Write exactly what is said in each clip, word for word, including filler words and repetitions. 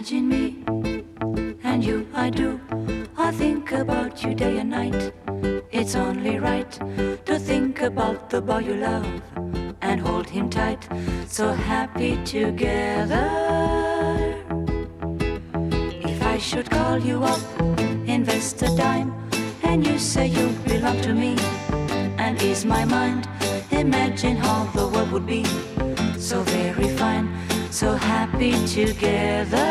Imagine me and you, I do. I think about you day and night. It's only right to think about the boy you love and hold him tight. So happy together. If I should call you up, invest a dime, and you say you belong to me and ease my mind, imagine how the world would be so very fine, so happy together.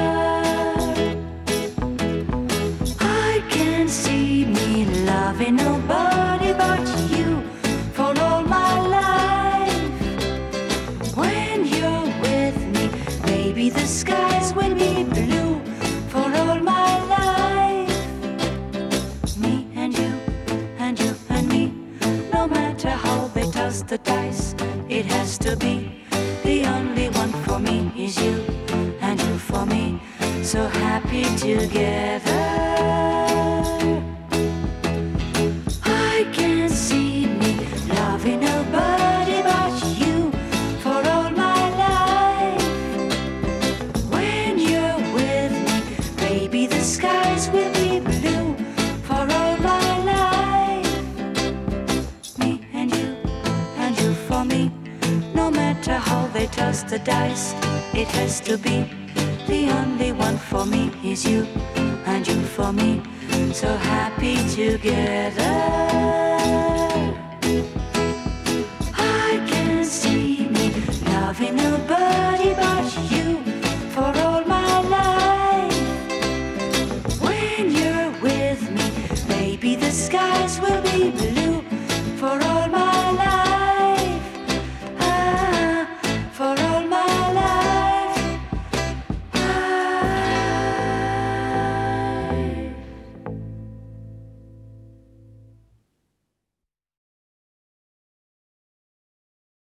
I can see me loving nobody but you for all my life. When you're with me, baby, the skies will be blue for all my life. Me and you, and you and me, no matter how they toss the dice, it has to be. The only one for me is you, and you for me, so happy together. I can't see me loving nobody but you for all my life. When you're with me, baby, the skies will be blue for all my life. Me and you, and you for me, no matter how they toss the dice, it has to be. The only one for me is you, and you for me, so happy together. I can see me loving nobody